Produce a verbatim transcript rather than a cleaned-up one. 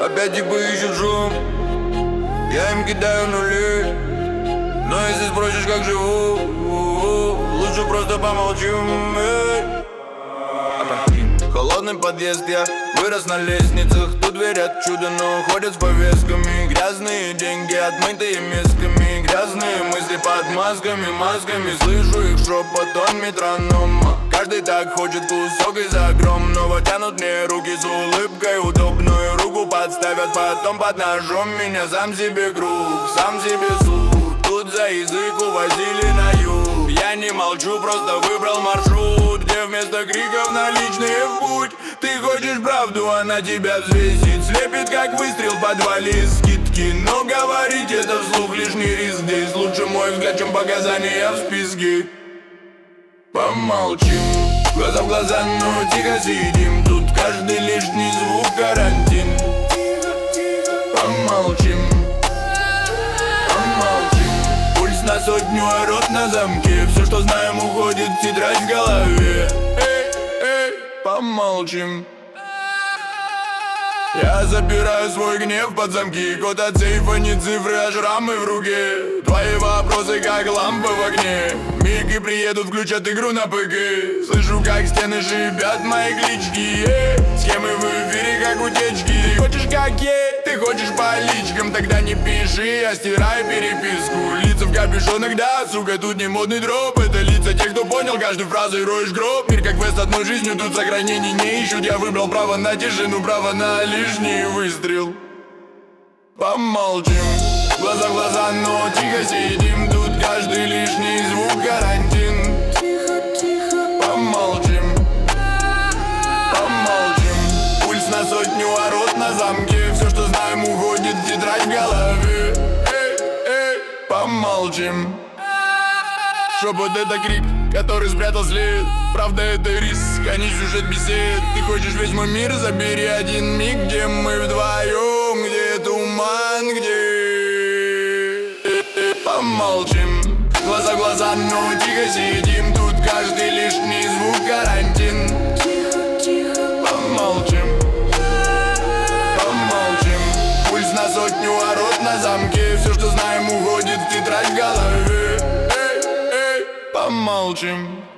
опять типа ищут шум. Я им кидаю нули, но если спросишь, как живу, лучше просто помолчим. Холодный подъезд, я вырос на лестницах. Тут верят чудо, но ходят с повестками. Грязные деньги, отмытые мисками. Грязные мысли под масками, масками. Слышу их шепот, он метронома. Каждый так хочет кусок из огромного. Тянут мне руки с улыбкой удобную. Руку подставят, потом под ножом. Меня сам себе круг, сам себе суд. Тут за язык увозили на юг. Я не молчу, просто выбрал маршрут, где вместо криков наличные в путь. Ты хочешь правду, она тебя взвесит. Слепит, как выстрел в подвале скидки. Но говорить это вслух лишний риск. Здесь лучше мой взгляд, чем показания в списке. Помолчим, глаза в глаза, но тихо сидим. Тут каждый лишний звук карантин. Помолчим, помолчим. Пульс на сотню, а рот на замке. Все, что знаем, уходит в тетрадь в голове. Эй, эй, помолчим. Я запираю свой гнев под замки. Код от сейфа, не цифры, а шрамы в руке. Твои вопросы как лампа в огне. Миг и приедут, включат игру на ПК. Слышу, как стены шипят мои клички. Э, схемы в эфире, как утечки. Ты хочешь как я, ты хочешь по личкам. Тогда не пиши, а стирай переписку. Лица в капюшонах, да, сука, тут не модный дроп. Это лица тех, кто понял каждую фразу и роешь гроб. Мир как квест одной жизнью, тут сохранений не ищут. Я выбрал право на тишину, право на лишний выстрел. Помолчим, глаза в глаза, но тихо сидим. Тут каждый лишний звук карантин. Помолчим, помолчим. Пульс на сотню, а рот на замке. Все, что знаем, уходит в тетрадь в голове. Эй, эй, помолчим. Шепот — это крик, который спрятал след. Правда, это риск, а не сюжет бесед. Ты хочешь весь мой мир, забери один миг, где мы вдвоем, где туман, где... Помолчим, глаза в глаза, но тихо сидим. Тут каждый лишний звук карантин. Помолчим, помолчим. Пульс на сотню, а рот на замке. Все, что знаем, уходит в тетрадь в голове. Помолчим.